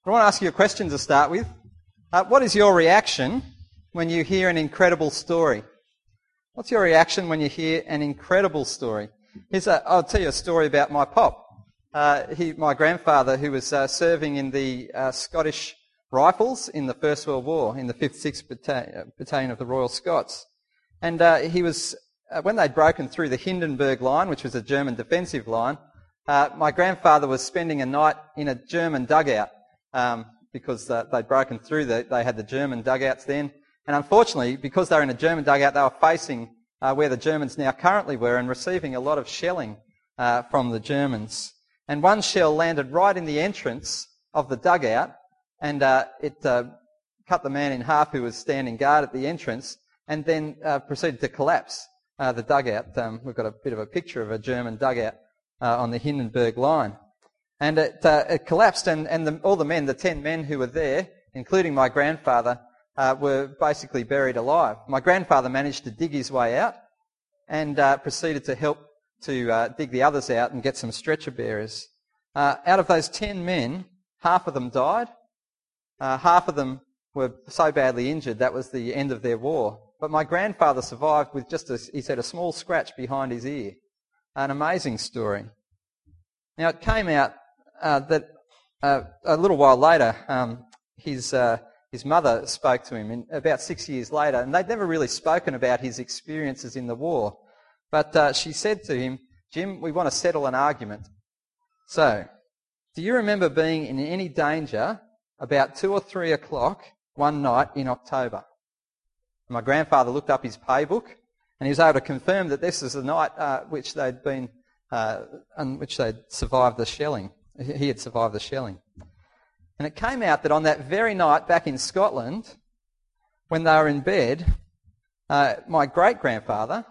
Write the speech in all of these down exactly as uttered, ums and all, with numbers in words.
I want to ask you a question to start with. Uh, what is your reaction when you hear an incredible story? What's your reaction when you hear an incredible story? Here's a, I'll tell you a story about my pop. Uh, he, my grandfather, who was uh, serving in the uh, Scottish Rifles in the First World War, in the fifth sixth Battalion of the Royal Scots. And uh, he was, uh, when they'd broken through the Hindenburg Line, which was a German defensive line, uh, my grandfather was spending a night in a German dugout um, because uh, they'd broken through, the, they had the German dugouts then. And unfortunately, because they were in a German dugout, they were facing uh, where the Germans now currently were and receiving a lot of shelling uh, from the Germans. And one shell landed right in the entrance of the dugout, and uh, it uh, cut the man in half who was standing guard at the entrance, and then uh, proceeded to collapse uh, the dugout. Um, we've got a bit of a picture of a German dugout uh, on the Hindenburg Line. And it, uh, it collapsed, and, and the, all the men, the ten men who were there, including my grandfather, uh, were basically buried alive. My grandfather managed to dig his way out and uh, proceeded to help to uh, dig the others out and get some stretcher bearers. Uh, out of those ten men, half of them died. Uh, half of them were so badly injured that was the end of their war. But my grandfather survived with just, a, he said, a small scratch behind his ear. An amazing story. Now, it came out uh, that uh, a little while later, um, his uh, his mother spoke to him in, about six years later, and they'd never really spoken about his experiences in the war. But uh, she said to him, "Jim, we want to settle an argument. So, do you remember being in any danger about two or three o'clock one night in October?" My grandfather looked up his paybook, and he was able to confirm that this is the night uh, which they'd been, uh, on which they'd survived the shelling. He had survived the shelling. And it came out that on that very night back in Scotland, when they were in bed, uh, my great-grandfather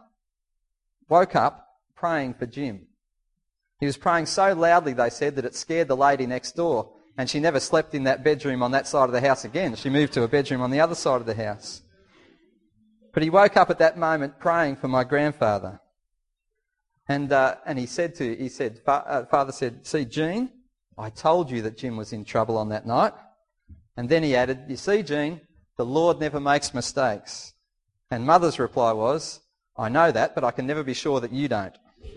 woke up praying for Jim. He was praying so loudly, they said, that it scared the lady next door. And she never slept in that bedroom on that side of the house again. She moved to a bedroom on the other side of the house. But he woke up at that moment praying for my grandfather. And uh, and he said to, he said, fa- uh, Father said, "See, Jean, I told you that Jim was in trouble on that night." And then he added, "You see, Jean, the Lord never makes mistakes." And Mother's reply was, "I know that, but I can never be sure that you don't."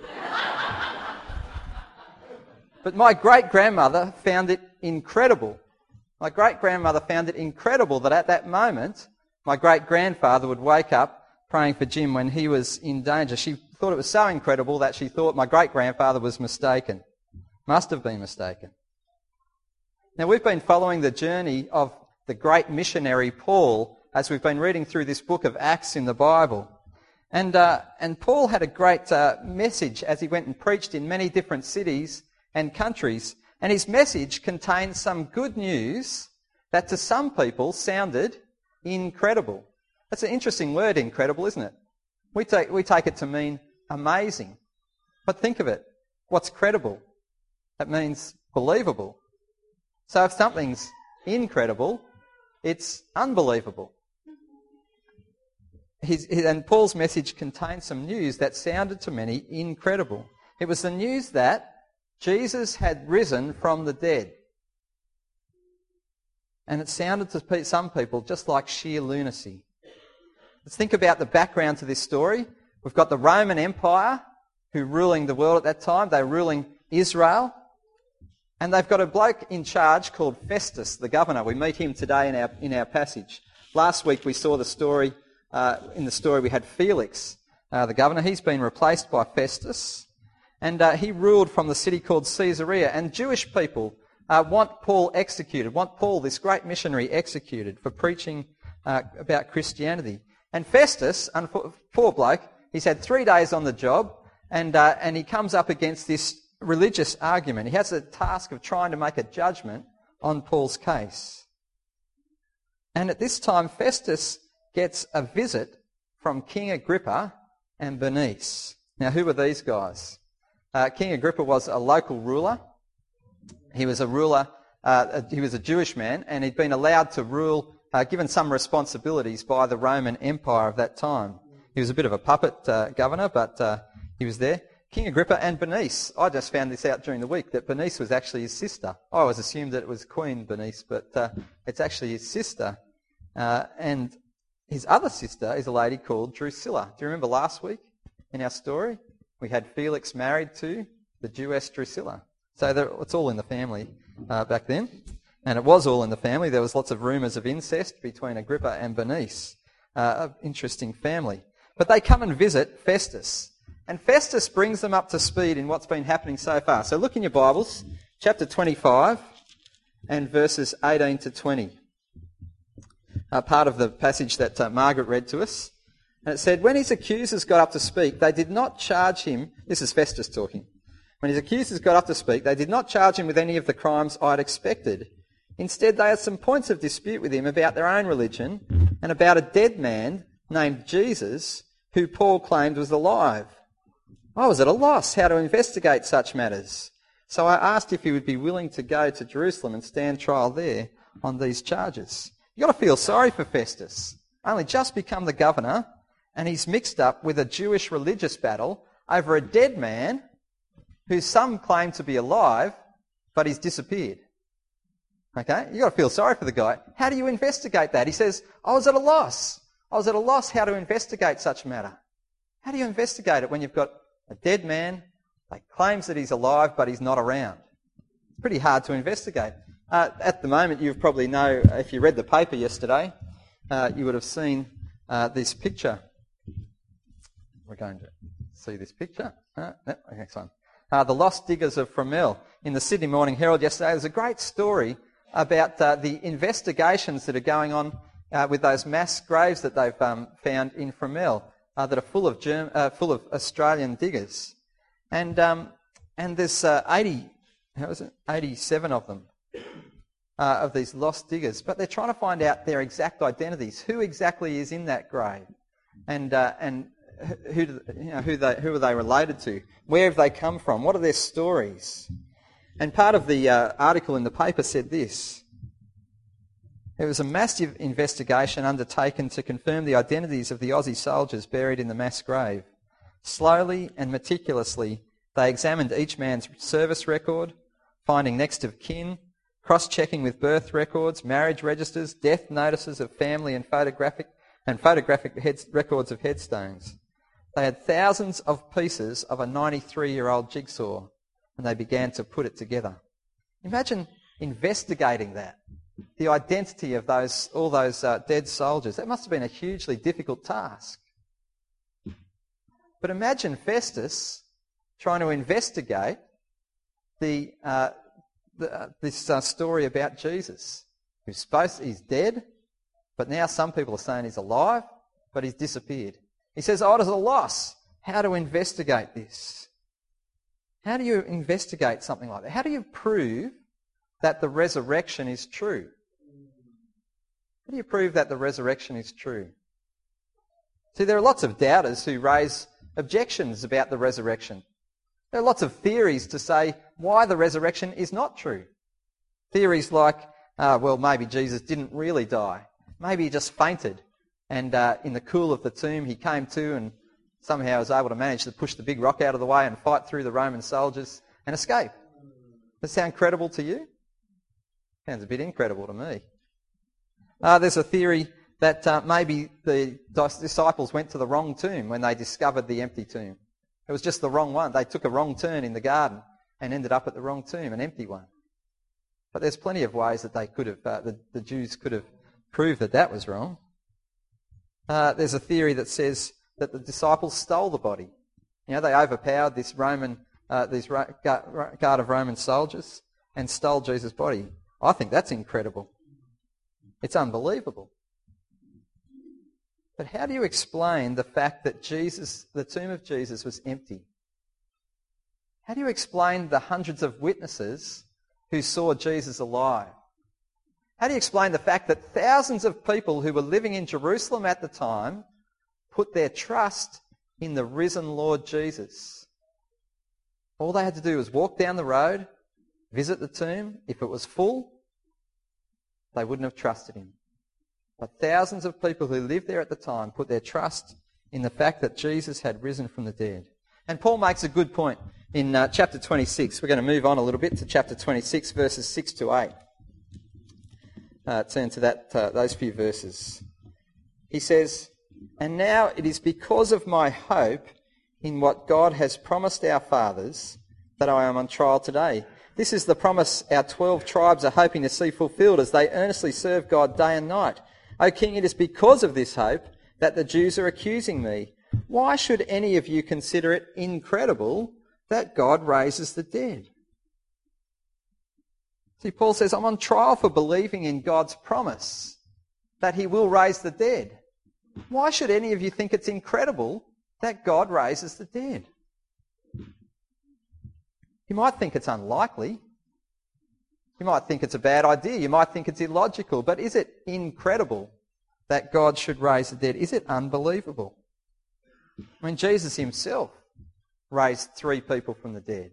But my great-grandmother found it incredible. My great-grandmother found it incredible that at that moment, my great-grandfather would wake up praying for Jim when he was in danger. She thought it was so incredible that she thought my great-grandfather was mistaken. Must have been mistaken. Now, we've been following the journey of the great missionary Paul as we've been reading through this book of Acts in the Bible. And, uh, and Paul had a great uh, message as he went and preached in many different cities and countries, and his message contained some good news that to some people sounded incredible. That's an interesting word, incredible, isn't it? We take, we take it to mean amazing. But think of it. What's credible? That means believable. So if something's incredible, it's unbelievable. His, and Paul's message contained some news that sounded to many incredible. It was the news that Jesus had risen from the dead. And it sounded to some people just like sheer lunacy. Let's think about the background to this story. We've got the Roman Empire who were ruling the world at that time. They were ruling Israel. And they've got a bloke in charge called Festus, the governor. We meet him today in our in our passage. Last week we saw the story, uh, in the story we had Felix, uh, the governor. He's been replaced by Festus. And uh, he ruled from the city called Caesarea. And Jewish people uh, want Paul executed, want Paul, this great missionary, executed for preaching uh, about Christianity. And Festus, poor bloke, he's had three days on the job, and uh, and he comes up against this religious argument. He has the task of trying to make a judgment on Paul's case. And at this time, Festus gets a visit from King Agrippa and Bernice. Now, who were these guys? Uh, King Agrippa was a local ruler. He was a ruler, uh, he was a Jewish man, and he'd been allowed to rule, uh, given some responsibilities by the Roman Empire of that time. He was a bit of a puppet uh, governor, but uh, he was there. King Agrippa and Bernice. I just found this out during the week, that Bernice was actually his sister. I always assumed that it was Queen Bernice, but uh, it's actually his sister. Uh, and his other sister is a lady called Drusilla. Do you remember last week in our story? We had Felix married to the Jewess Drusilla. So it's all in the family uh, back then. And it was all in the family. There was lots of rumours of incest between Agrippa and Bernice. Uh, an interesting family. But they come and visit Festus. And Festus brings them up to speed in what's been happening so far. So look in your Bibles, chapter twenty-five and verses eighteen to twenty. Uh, part of the passage that uh, Margaret read to us. And it said, when his accusers got up to speak, they did not charge him. This is Festus talking. When his accusers got up to speak, they did not charge him with any of the crimes I'd expected. Instead, they had some points of dispute with him about their own religion and about a dead man named Jesus, who Paul claimed was alive. I was at a loss how to investigate such matters. So I asked if he would be willing to go to Jerusalem and stand trial there on these charges. You've got to feel sorry for Festus. Only just become the governor, and he's mixed up with a Jewish religious battle over a dead man who some claim to be alive, but he's disappeared. Okay? You've got to feel sorry for the guy. How do you investigate that? He says, I was at a loss. I was at a loss how to investigate such a matter. How do you investigate it when you've got a dead man that claims that he's alive, but he's not around? It's pretty hard to investigate. Uh, at the moment, you probably know, if you read the paper yesterday, uh, you would have seen uh, this picture. We're going to see this picture. Uh, no, next one. Uh, the Lost Diggers of Fromelles. In the Sydney Morning Herald yesterday, there's a great story about uh, the investigations that are going on uh, with those mass graves that they've um, found in Fromelles uh, that are full of Germ- uh, full of Australian diggers, and um, and there's uh, eighty, how is it, eighty-seven of them uh, of these lost diggers, but they're trying to find out their exact identities, who exactly is in that grave, and uh, and who do, you know, who they who are they related to, where have they come from, what are their stories. And part of the uh, article in the paper said this: it was a massive investigation undertaken to confirm the identities of the Aussie soldiers buried in the mass grave. Slowly and meticulously, they examined each man's service record, finding next of kin, cross-checking with birth records, marriage registers, death notices of family and photographic and photographic heads, records of headstones. They had thousands of pieces of a ninety-three-year-old jigsaw, and they began to put it together. Imagine investigating that, the identity of those all those uh, dead soldiers. That must have been a hugely difficult task. But imagine Festus trying to investigate the, uh, the uh, this uh, story about Jesus, who's supposed to, he's dead, but now some people are saying he's alive, but he's disappeared. He says, "Oh, it is a loss how to investigate this." How do you investigate something like that? How do you prove that the resurrection is true? How do you prove that the resurrection is true? See, there are lots of doubters who raise objections about the resurrection. There are lots of theories to say why the resurrection is not true. Theories like, uh, well, maybe Jesus didn't really die. Maybe he just fainted, and uh, in the cool of the tomb he came to and somehow was able to manage to push the big rock out of the way and fight through the Roman soldiers and escape. Does that sound credible to you? Sounds a bit incredible to me. Uh, there's a theory that uh, maybe the disciples went to the wrong tomb when they discovered the empty tomb. It was just the wrong one. They took a wrong turn in the garden and ended up at the wrong tomb, an empty one. But there's plenty of ways that they could have, uh, the, the Jews could have proved that that was wrong. Uh, there's a theory that says that the disciples stole the body. You know, they overpowered this Roman, uh, this guard of Roman soldiers and stole Jesus' body. I think that's incredible. It's unbelievable. But how do you explain the fact that Jesus, the tomb of Jesus was empty? How do you explain the hundreds of witnesses who saw Jesus alive? How do you explain the fact that thousands of people who were living in Jerusalem at the time put their trust in the risen Lord Jesus? All they had to do was walk down the road, visit the tomb. If it was full, they wouldn't have trusted him. But thousands of people who lived there at the time put their trust in the fact that Jesus had risen from the dead. And Paul makes a good point in uh, chapter twenty-six. We're going to move on a little bit to chapter twenty-six, verses six to eight. Uh, turn to that uh, those few verses. He says, "And now it is because of my hope in what God has promised our fathers that I am on trial today. This is the promise our twelve tribes are hoping to see fulfilled as they earnestly serve God day and night. O King, it is because of this hope that the Jews are accusing me. Why should any of you consider it incredible that God raises the dead?" See, Paul says, I'm on trial for believing in God's promise that he will raise the dead. Why should any of you think it's incredible that God raises the dead? You might think it's unlikely. You might think it's a bad idea. You might think it's illogical. But is it incredible that God should raise the dead? Is it unbelievable? I mean, Jesus himself raised three people from the dead.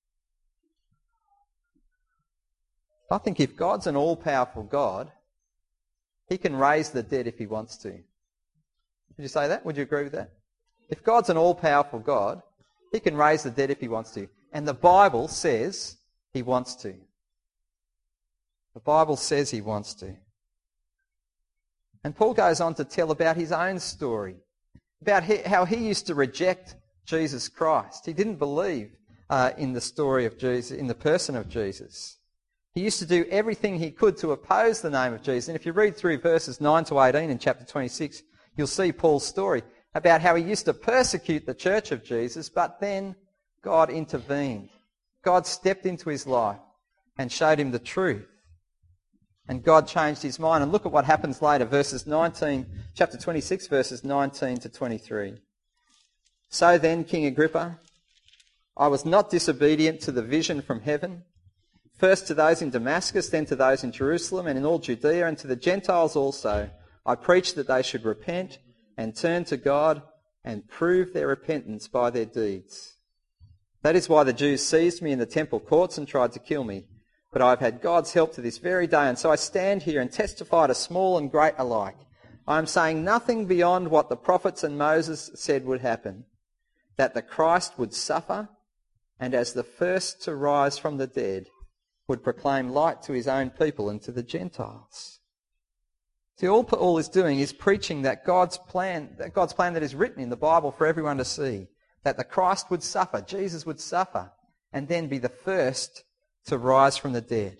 I think if God's an all-powerful God, he can raise the dead if he wants to. Would you say that? Would you agree with that? If God's an all-powerful God, he can raise the dead if he wants to. And the Bible says he wants to. The Bible says he wants to. And Paul goes on to tell about his own story, about how he used to reject Jesus Christ. He didn't believe uh, in the story of Jesus, in the person of Jesus. He used to do everything he could to oppose the name of Jesus. And if you read through verses nine to eighteen in chapter twenty-six, you'll see Paul's story about how he used to persecute the church of Jesus, but then God intervened. God stepped into his life and showed him the truth. And God changed his mind. And look at what happens later, verses nineteen, chapter twenty-six, verses nineteen to twenty-three. "So then, King Agrippa, I was not disobedient to the vision from heaven. First to those in Damascus, then to those in Jerusalem and in all Judea, and to the Gentiles also. I preached that they should repent and turn to God and prove their repentance by their deeds. That is why the Jews seized me in the temple courts and tried to kill me. But I have had God's help to this very day, and so I stand here and testify to small and great alike. I am saying nothing beyond what the prophets and Moses said would happen, that the Christ would suffer, and as the first to rise from the dead, would proclaim light to his own people and to the Gentiles." See, all Paul is doing is preaching that God's plan, that God's plan that is written in the Bible for everyone to see, that the Christ would suffer, Jesus would suffer, and then be the first to rise from the dead.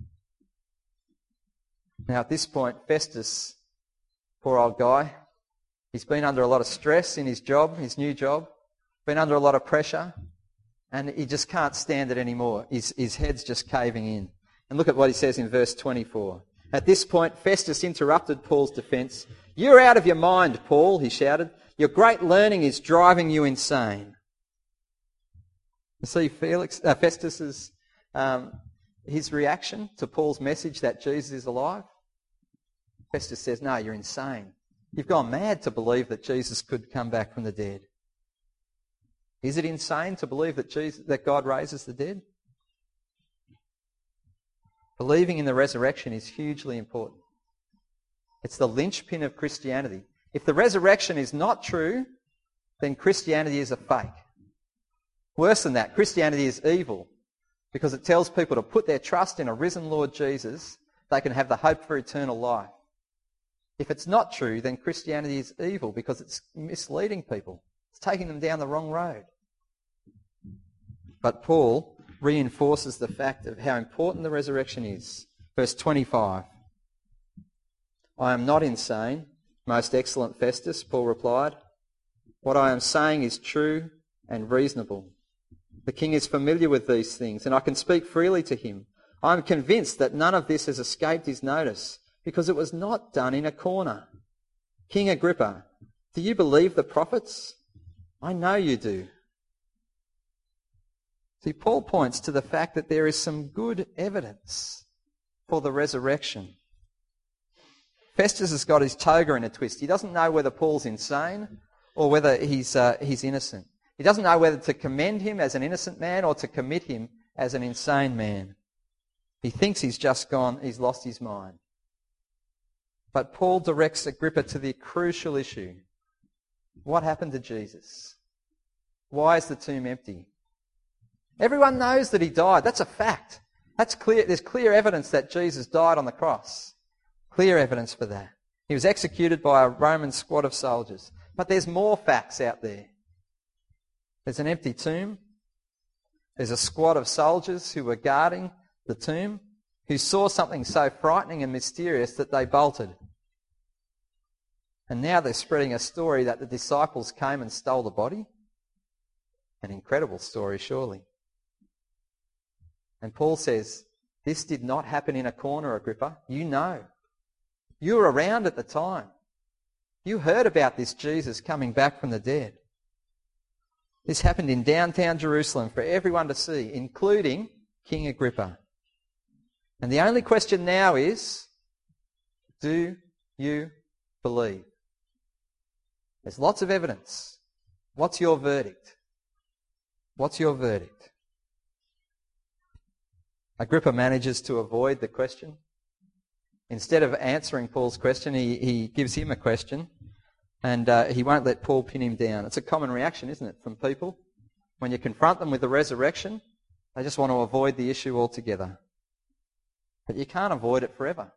Now at this point, Festus, poor old guy, he's been under a lot of stress in his job, his new job, been under a lot of pressure, and he just can't stand it anymore. His, his head's just caving in. And look at what he says in verse twenty-four. At this point, Festus interrupted Paul's defence. "You're out of your mind, Paul," he shouted. "Your great learning is driving you insane." You see Felix, uh, Festus's um, his reaction to Paul's message that Jesus is alive? Festus says, "No, you're insane. You've gone mad to believe that Jesus could come back from the dead." Is it insane to believe that Jesus, that God raises the dead? Believing in the resurrection is hugely important. It's the linchpin of Christianity. If the resurrection is not true, then Christianity is a fake. Worse than that, Christianity is evil because it tells people to put their trust in a risen Lord Jesus, they can have the hope for eternal life. If it's not true, then Christianity is evil because it's misleading people. It's taking them down the wrong road. But Paul reinforces the fact of how important the resurrection is. Verse twenty-five. "I am not insane, most excellent Festus," Paul replied. "What I am saying is true and reasonable. The king is familiar with these things, and I can speak freely to him. I am convinced that none of this has escaped his notice, because it was not done in a corner. King Agrippa, do you believe the prophets? I know you do." See, Paul points to the fact that there is some good evidence for the resurrection. Festus has got his toga in a twist. He doesn't know whether Paul's insane or whether he's uh, he's innocent. He doesn't know whether to commend him as an innocent man or to commit him as an insane man. He thinks he's just gone, he's lost his mind. But Paul directs Agrippa to the crucial issue. What happened to Jesus? Why is the tomb empty? Everyone knows that he died. That's a fact. That's clear. There's clear evidence that Jesus died on the cross. Clear evidence for that. He was executed by a Roman squad of soldiers. But there's more facts out there. There's an empty tomb. There's a squad of soldiers who were guarding the tomb, who saw something so frightening and mysterious that they bolted. And now they're spreading a story that the disciples came and stole the body. An incredible story, surely. And Paul says, this did not happen in a corner, Agrippa. You know. You were around at the time. You heard about this Jesus coming back from the dead. This happened in downtown Jerusalem for everyone to see, including King Agrippa. And the only question now is, do you believe? There's lots of evidence. What's your verdict? What's your verdict? Agrippa manages to avoid the question. Instead of answering Paul's question, he, he gives him a question, and uh, he won't let Paul pin him down. It's a common reaction, isn't it, from people? When you confront them with the resurrection, they just want to avoid the issue altogether. But you can't avoid it forever.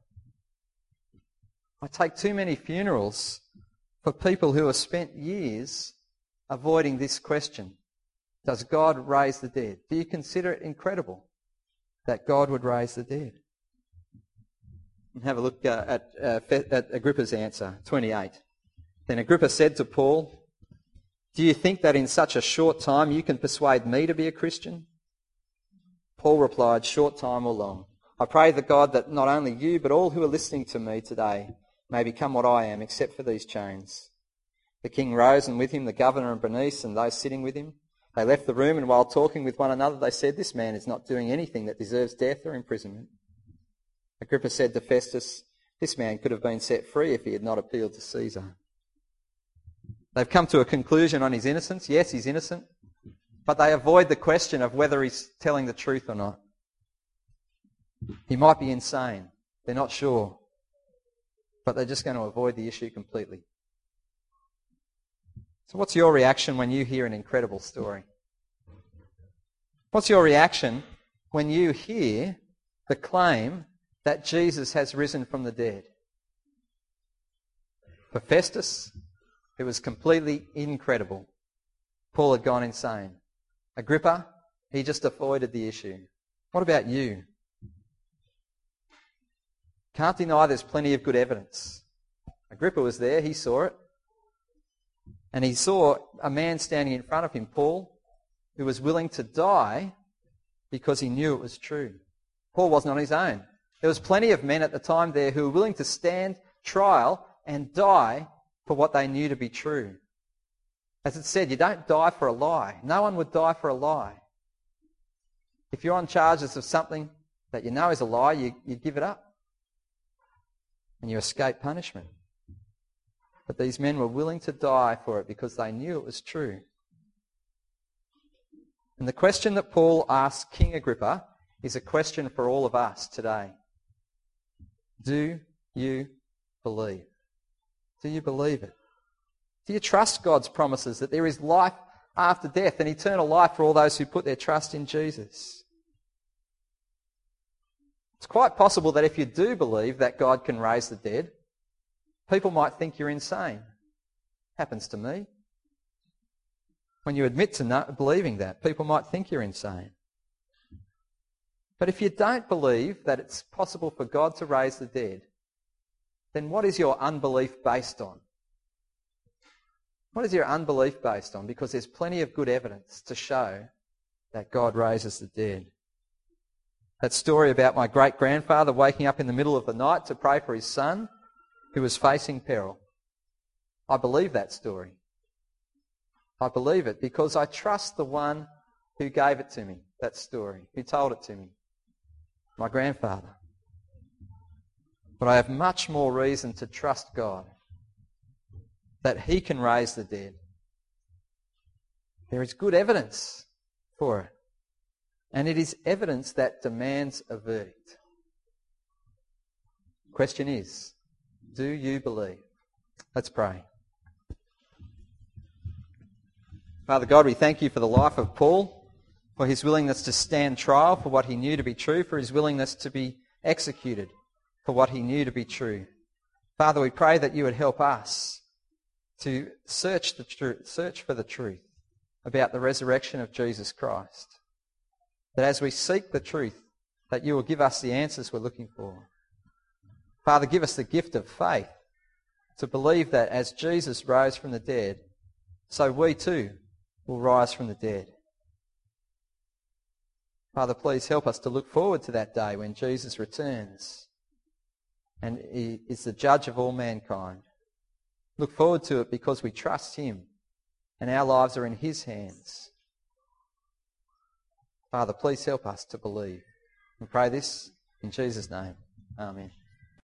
I take too many funerals for people who have spent years avoiding this question. Does God raise the dead? Do you consider it incredible that God would raise the dead? And have a look uh, at, uh, at Agrippa's answer, twenty-eight. Then Agrippa said to Paul, do you think that in such a short time you can persuade me to be a Christian? Paul replied, short time or long. I pray to God that not only you but all who are listening to me today may become what I am, except for these chains. The king rose, and with him the governor and Bernice and those sitting with him. They left the room, and while talking with one another, they said, this man is not doing anything that deserves death or imprisonment. Agrippa said to Festus, this man could have been set free if he had not appealed to Caesar. They've come to a conclusion on his innocence. Yes, he's innocent, but they avoid the question of whether he's telling the truth or not. He might be insane. They're not sure, but they're just going to avoid the issue completely. So what's your reaction when you hear an incredible story? What's your reaction when you hear the claim that Jesus has risen from the dead? For Festus, it was completely incredible. Paul had gone insane. Agrippa, he just avoided the issue. What about you? Can't deny there's plenty of good evidence. Agrippa was there, he saw it. And he saw a man standing in front of him, Paul, who was willing to die because he knew it was true. Paul wasn't on his own. There was plenty of men at the time there who were willing to stand trial and die for what they knew to be true. As it said, you don't die for a lie. No one would die for a lie. If you're on charges of something that you know is a lie, you, you give it up and you escape punishment. But these men were willing to die for it because they knew it was true. And the question that Paul asked King Agrippa is a question for all of us today. Do you believe? Do you believe it? Do you trust God's promises that there is life after death and eternal life for all those who put their trust in Jesus? It's quite possible that if you do believe that God can raise the dead, people might think you're insane. Happens to me. When you admit to not believing that, people might think you're insane. But if you don't believe that it's possible for God to raise the dead, then what is your unbelief based on? What is your unbelief based on? Because there's plenty of good evidence to show that God raises the dead. That story about my great-grandfather waking up in the middle of the night to pray for his son who was facing peril. I believe that story. I believe it because I trust the one who gave it to me, that story, who told it to me, my grandfather. But I have much more reason to trust God, that he can raise the dead. There is good evidence for it. And it is evidence that demands a verdict. Question is, do you believe? Let's pray. Father God, we thank you for the life of Paul, for his willingness to stand trial for what he knew to be true, for his willingness to be executed for what he knew to be true. Father, we pray that you would help us to search the truth, search for the truth about the resurrection of Jesus Christ. That as we seek the truth, that you will give us the answers we're looking for. Father, give us the gift of faith to believe that as Jesus rose from the dead, so we too will rise from the dead. Father, please help us to look forward to that day when Jesus returns and he is the judge of all mankind. Look forward to it because we trust him and our lives are in his hands. Father, please help us to believe. We pray this in Jesus' name. Amen.